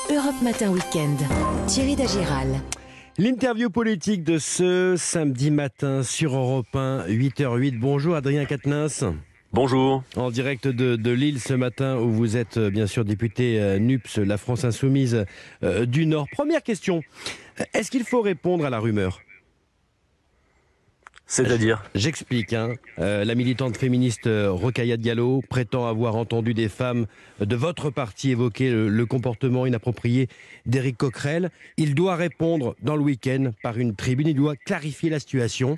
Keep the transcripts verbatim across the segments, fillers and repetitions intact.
Europe Matin Week-end. Thierry Dagiral. L'interview politique de ce samedi matin sur Europe un, huit heures huit. Bonjour Adrien Quatennens. Bonjour. En direct de, de Lille ce matin où vous êtes bien sûr député euh, N U P S, la France Insoumise euh, du Nord. Première question, est-ce qu'il faut répondre à la rumeur ? C'est-à-dire ? J'explique. Hein. Euh, la militante féministe euh, Rokhaya Diallo prétend avoir entendu des femmes de votre parti évoquer le, le comportement inapproprié d'Éric Coquerel. Il doit répondre dans le week-end par une tribune. Il doit clarifier la situation.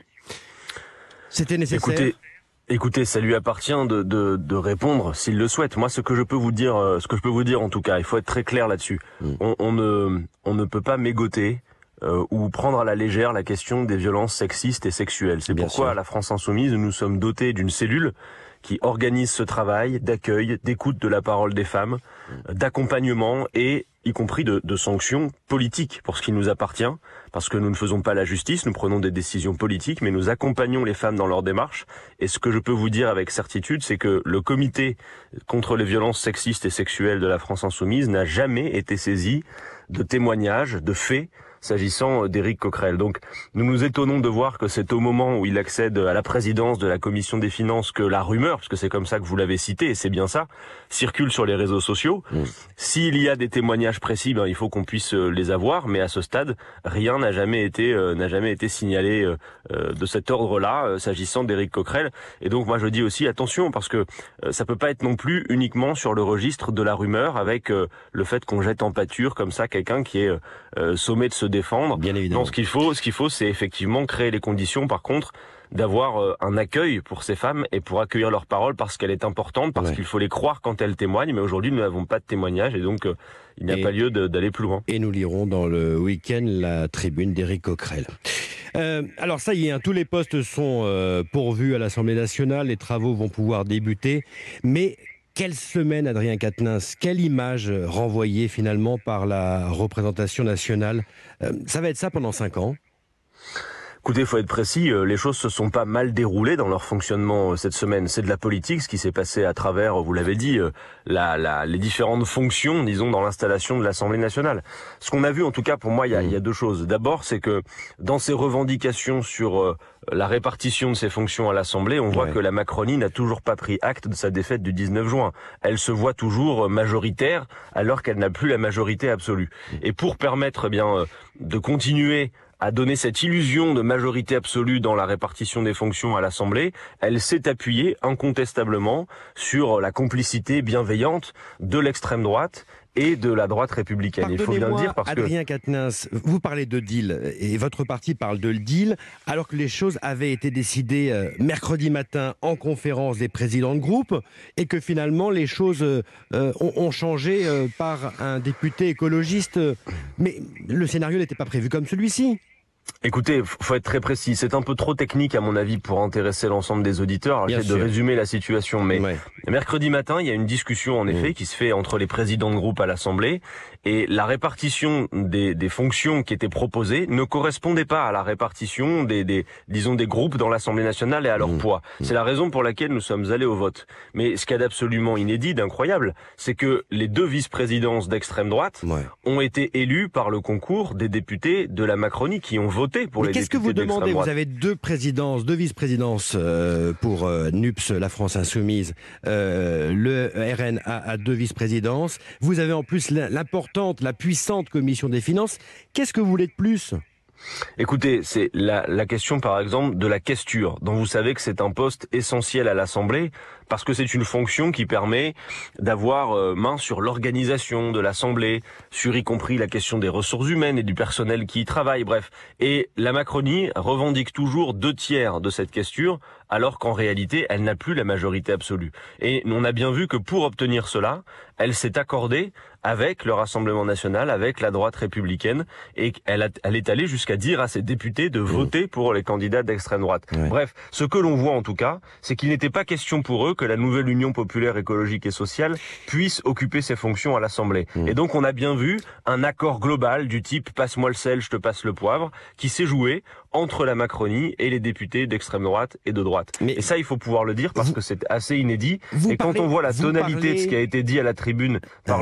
C'était nécessaire ? Écoutez, écoutez, ça lui appartient de, de, de répondre s'il le souhaite. Moi, ce que je peux vous dire, euh, ce que je peux vous dire en tout cas, il faut être très clair là-dessus. Mmh. On, on ne, on ne peut pas mégoter. Euh, ou prendre à la légère la question des violences sexistes et sexuelles. C'est Bien pourquoi sûr. à la France Insoumise, nous sommes dotés d'une cellule qui organise ce travail d'accueil, d'écoute de la parole des femmes, mmh. d'accompagnement et y compris de, de sanctions politiques pour ce qui nous appartient, parce que nous ne faisons pas la justice, nous prenons des décisions politiques, mais nous accompagnons les femmes dans leur démarche. Et ce que je peux vous dire avec certitude, c'est que le comité contre les violences sexistes et sexuelles de la France Insoumise n'a jamais été saisi de témoignages, de faits, s'agissant d'Éric Coquerel. Donc, nous nous étonnons de voir que c'est au moment où il accède à la présidence de la Commission des Finances que la rumeur, parce que c'est comme ça que vous l'avez cité, et c'est bien ça, circule sur les réseaux sociaux. Mmh. S'il y a des témoignages précis, ben, il faut qu'on puisse les avoir, mais à ce stade, rien n'a jamais été euh, n'a jamais été signalé euh, de cet ordre-là, euh, s'agissant d'Éric Coquerel. Et donc, moi, je dis aussi attention, parce que euh, ça peut pas être non plus uniquement sur le registre de la rumeur, avec euh, le fait qu'on jette en pâture comme ça quelqu'un qui est euh, sommé de se défendre. Bien évidemment. Non, ce qu'il faut, ce qu'il faut, c'est effectivement créer les conditions, par contre, d'avoir euh, un accueil pour ces femmes et pour accueillir leur parole parce qu'elle est importante, parce ouais. qu'il faut les croire quand elles témoignent. Mais aujourd'hui, nous n'avons pas de témoignage et donc euh, il n'y a et, pas lieu de, d'aller plus loin. Et nous lirons dans le week-end la tribune d'Éric Coquerel. Euh, alors ça y est, hein, tous les postes sont euh, pourvus à l'Assemblée nationale, les travaux vont pouvoir débuter, mais quelle semaine, Adrien Quatennens, quelle image renvoyée finalement par la représentation nationale. Euh, ça va être ça pendant cinq ans. Écoutez, il faut être précis, les choses se sont pas mal déroulées dans leur fonctionnement cette semaine. C'est de la politique, ce qui s'est passé à travers, vous l'avez dit, la, la, les différentes fonctions, disons, dans l'installation de l'Assemblée nationale. Ce qu'on a vu, en tout cas, pour moi, il y a, il y a deux choses. D'abord, c'est que dans ces revendications sur la répartition de ces fonctions à l'Assemblée, on voit ouais. que la Macronie n'a toujours pas pris acte de sa défaite du dix-neuf juin. Elle se voit toujours majoritaire, alors qu'elle n'a plus la majorité absolue. Et pour permettre, eh bien, de continuer à donner cette illusion de majorité absolue dans la répartition des fonctions à l'Assemblée, elle s'est appuyée incontestablement sur la complicité bienveillante de l'extrême droite et de la droite républicaine. Il faut bien le dire parce Adrien que... Quatennens, vous parlez de deal et votre parti parle de deal alors que les choses avaient été décidées euh, mercredi matin en conférence des présidents de groupe et que finalement les choses euh, ont, ont changé euh, par un député écologiste. Mais le scénario n'était pas prévu comme celui-ci. Écoutez, faut être très précis. C'est un peu trop technique à mon avis pour intéresser l'ensemble des auditeurs. Alors, j'essaie de résumer la situation, mais ouais. mercredi matin, il y a une discussion en effet mmh. qui se fait entre les présidents de groupe à l'Assemblée et la répartition des, des fonctions qui étaient proposées ne correspondait pas à la répartition des, des disons des groupes dans l'Assemblée nationale et à leur mmh. poids. Mmh. C'est la raison pour laquelle nous sommes allés au vote. Mais ce qu'il y a d'absolument inédit, d'incroyable, c'est que les deux vice-présidences d'extrême droite ouais. ont été élues par le concours des députés de la Macronie qui ont voté pour Mais les qu'est-ce que vous demandez ? Vous avez deux présidences, deux vice-présidences euh, pour euh, N U P S, la France Insoumise. Euh, le R N a, a deux vice-présidences. Vous avez en plus l'importante, la puissante Commission des Finances. Qu'est-ce que vous voulez de plus ? Écoutez, c'est la, la question par exemple de la questure, dont vous savez que c'est un poste essentiel à l'Assemblée, parce que c'est une fonction qui permet d'avoir euh, main sur l'organisation de l'Assemblée, sur y compris la question des ressources humaines et du personnel qui y travaille, bref. Et la Macronie revendique toujours deux tiers de cette questure, alors qu'en réalité, elle n'a plus la majorité absolue. Et on a bien vu que pour obtenir cela, elle s'est accordée avec le Rassemblement national, avec la droite républicaine, et elle, a, elle est allée jusqu'à dire à ses députés de voter pour les candidats d'extrême droite. Ouais. Bref, ce que l'on voit en tout cas, c'est qu'il n'était pas question pour eux que la nouvelle Union populaire écologique et sociale puisse occuper ses fonctions à l'Assemblée. Mmh. Et donc on a bien vu un accord global du type « passe-moi le sel, je te passe le poivre » qui s'est joué entre la Macronie et les députés d'extrême droite et de droite. Mais et ça, il faut pouvoir le dire parce vous, que c'est assez inédit. Et quand parlez, on voit la tonalité parlez... de ce qui a été dit à la tribune par ouais. le doyen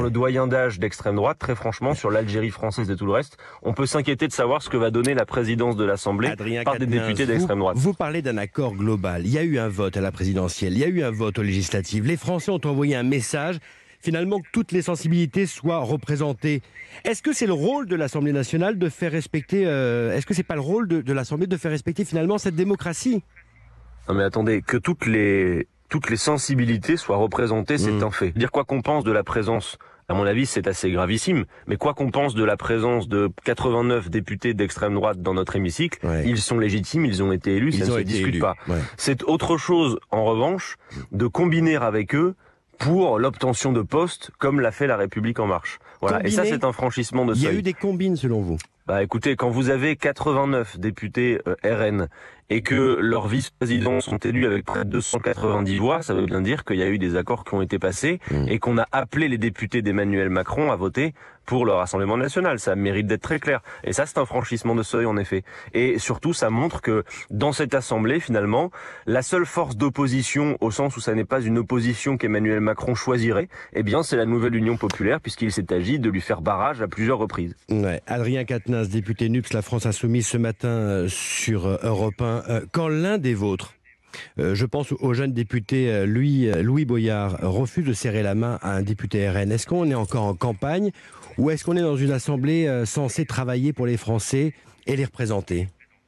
d'âge d'extrême droite, très franchement, sur l'Algérie française et tout le reste, on peut s'inquiéter de savoir ce que va donner la présidence de l'Assemblée Adrien par des Quatennens, députés d'extrême droite. Vous, vous parlez d'un accord global. Il y a eu un vote à la présidentielle, il y a eu un vote aux législatives. Les Français ont envoyé un message, finalement, que toutes les sensibilités soient représentées. Est-ce que c'est le rôle de l'Assemblée nationale de faire respecter... Euh, est-ce que c'est pas le rôle de, de l'Assemblée de faire respecter finalement cette démocratie ? Non mais attendez, que toutes les toutes les sensibilités soient représentées, c'est mmh. un fait. Dire quoi qu'on pense de la présence, à mon avis, c'est assez gravissime, mais quoi qu'on pense de la présence de quatre-vingt-neuf députés d'extrême droite dans notre hémicycle, ouais. ils sont légitimes, ils ont été élus, ils ça ne se discute élus. pas. Ouais. C'est autre chose, en revanche, de combiner avec eux pour l'obtention de postes, comme l'a fait La République En Marche. Voilà. Combiner, et ça, c'est un franchissement de seuil. Il y a eu des combines, selon vous ? Bah écoutez, quand vous avez quatre-vingt-neuf députés euh, R N et que leurs vice-présidents sont élus avec près de deux cent quatre-vingt-dix voix, ça veut bien dire qu'il y a eu des accords qui ont été passés mmh. et qu'on a appelé les députés d'Emmanuel Macron à voter pour le Rassemblement national. Ça mérite d'être très clair. Et ça, c'est un franchissement de seuil, en effet. Et surtout, ça montre que dans cette Assemblée, finalement, la seule force d'opposition, au sens où ça n'est pas une opposition qu'Emmanuel Macron choisirait, eh bien, c'est la nouvelle Union populaire, puisqu'il s'est agi de lui faire barrage à plusieurs reprises. Ouais. Adrien Quatennens, député N U P S, la France Insoumise, ce matin euh, sur euh, Europe un. Euh, quand l'un des vôtres, euh, je pense au jeune député euh, Louis, euh, Louis Boyard, refuse de serrer la main à un député R N, est-ce qu'on est encore en campagne ou est-ce qu'on est dans une assemblée euh, censée travailler pour les Français et les représenter ?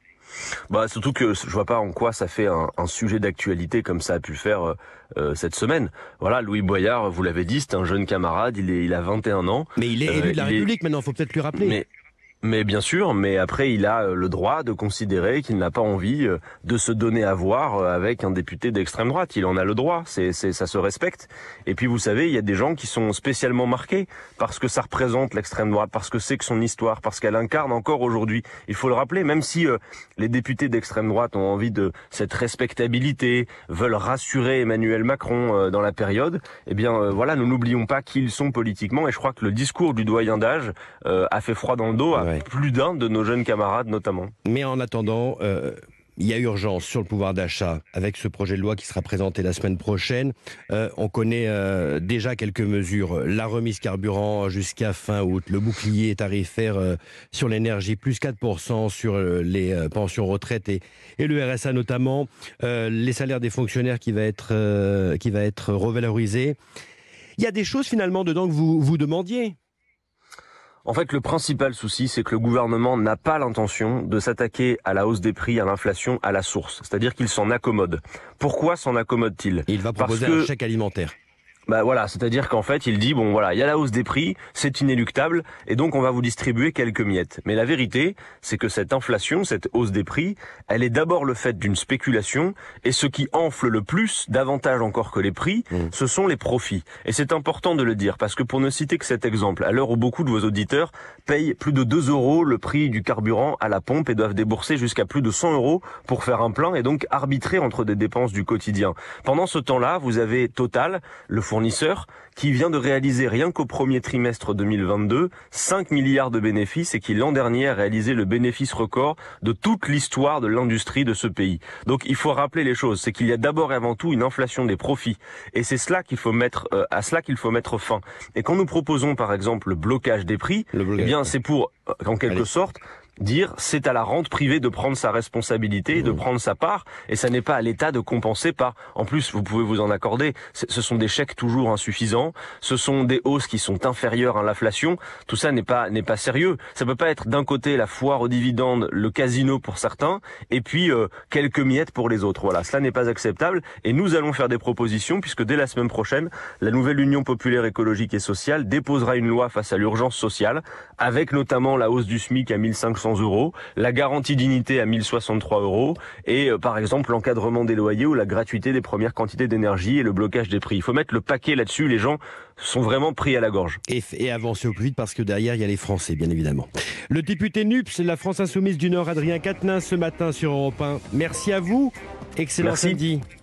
Bah surtout que je vois pas en quoi ça fait un, un sujet d'actualité comme ça a pu le faire euh, cette semaine. Voilà, Louis Boyard, vous l'avez dit, c'est un jeune camarade, il est il a vingt et un ans. Mais il est élu euh, de la République est... maintenant, faut peut-être lui rappeler. Mais... Mais bien sûr, mais après il a le droit de considérer qu'il n'a pas envie de se donner à voir avec un député d'extrême droite. Il en a le droit, c'est, c'est, ça se respecte. Et puis vous savez, il y a des gens qui sont spécialement marqués parce que ça représente l'extrême droite, parce que c'est que son histoire, parce qu'elle incarne encore aujourd'hui. Il faut le rappeler, même si euh, les députés d'extrême droite ont envie de cette respectabilité, veulent rassurer Emmanuel Macron euh, dans la période, eh bien euh, voilà, nous n'oublions pas qui ils sont politiquement. Et je crois que le discours du doyen d'âge euh, a fait froid dans le dos. À ouais. plus d'un de nos jeunes camarades notamment. Mais en attendant, euh, il y a urgence sur le pouvoir d'achat avec ce projet de loi qui sera présenté la semaine prochaine. Euh, on connaît euh, déjà quelques mesures. La remise carburant jusqu'à fin août, le bouclier tarifaire euh, sur l'énergie, plus quatre pour cent sur euh, les euh, pensions retraite et, et le R S A notamment, euh, les salaires des fonctionnaires qui va être, euh, qui va être revalorisé. Il y a des choses finalement dedans que vous, vous demandiez. En fait, le principal souci, c'est que le gouvernement n'a pas l'intention de s'attaquer à la hausse des prix, à l'inflation, à la source. C'est-à-dire qu'il s'en accommode. Pourquoi s'en accommode-t-il ? Il va proposer Parce que... un chèque alimentaire. Bah voilà, c'est-à-dire qu'en fait, il dit, bon voilà, il y a la hausse des prix, c'est inéluctable, et donc on va vous distribuer quelques miettes. Mais la vérité, c'est que cette inflation, cette hausse des prix, elle est d'abord le fait d'une spéculation, et ce qui enfle le plus, davantage encore que les prix, mmh. ce sont les profits. Et c'est important de le dire, parce que pour ne citer que cet exemple, à l'heure où beaucoup de vos auditeurs payent plus de deux euros le prix du carburant à la pompe et doivent débourser jusqu'à plus de cent euros pour faire un plein, et donc arbitrer entre des dépenses du quotidien. Pendant ce temps-là, vous avez Total, le fournisseur, qui vient de réaliser rien qu'au premier trimestre deux mille vingt-deux cinq milliards de bénéfices et qui l'an dernier a réalisé le bénéfice record de toute l'histoire de l'industrie de ce pays. Donc il faut rappeler les choses, c'est qu'il y a d'abord et avant tout une inflation des profits et c'est cela qu'il faut mettre euh, à cela qu'il faut mettre fin. Et quand nous proposons par exemple le blocage des prix, blocage, eh bien c'est pour euh, en quelque Allez. sorte dire c'est à la rente privée de prendre sa responsabilité, mmh. de prendre sa part, et ça n'est pas à l'État de compenser par. En plus, vous pouvez vous en accorder, ce sont des chèques toujours insuffisants, ce sont des hausses qui sont inférieures à l'inflation, tout ça n'est pas n'est pas sérieux. Ça peut pas être d'un côté la foire aux dividendes, le casino pour certains, et puis euh, quelques miettes pour les autres. Voilà, cela n'est pas acceptable, et nous allons faire des propositions, puisque dès la semaine prochaine, la nouvelle Union populaire écologique et sociale déposera une loi face à l'urgence sociale, avec notamment la hausse du SMIC à mille cinq cents euros, la garantie dignité à mille soixante-trois euros et euh, par exemple l'encadrement des loyers ou la gratuité des premières quantités d'énergie et le blocage des prix. Il faut mettre le paquet là-dessus, les gens sont vraiment pris à la gorge. Et, et avancer au plus vite parce que derrière il y a les Français bien évidemment. Le député N U P S, la France Insoumise du Nord, Adrien Quatennens ce matin sur Europe un. Merci à vous, excellent Merci. samedi.